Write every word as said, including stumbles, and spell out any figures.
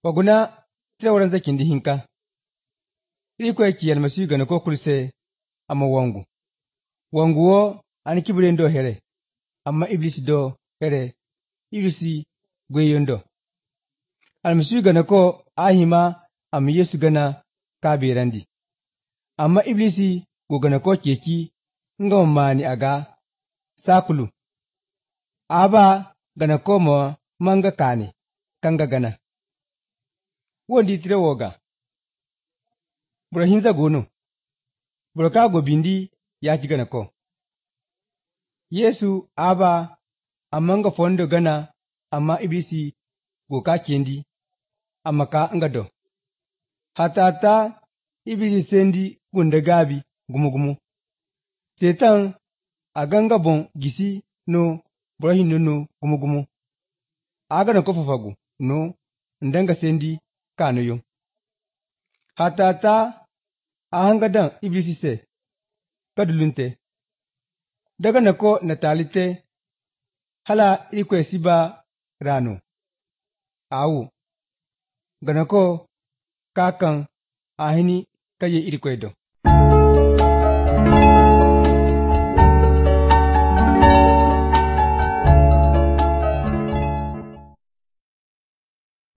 Waguna tira waran zakin di hinka. Iko yaki almasihu gana ko kulse amma wangu. Wangu wo an kibulen do here. Amma iblis do here. Iblisi gweyondo. Almasihu gana ko ahima amma Yesu gana kabirandi. Amma iblisi go gana ko keki nga mani aga sakulu. Aba gana ko mo manga kane kanga gana. Wondi tira woga. Bura hinza gono. Bura ka go bindi ya ki gana ko. Yesu aba amanga fondo gana amma iblisi go ka kendi amma ka ngado. Hatata iblisi sendi gunda gabi gumugumu. Setan aganga bon gisi no bura hinno no gumugumu. Aga na ko fafagu no ndanga sendi kano yo. Hatata ahangadan iblisi se kadulunte. Daga nako natalite hala iko siba rano. Awu ganako kakan ahini kaye irikwedo.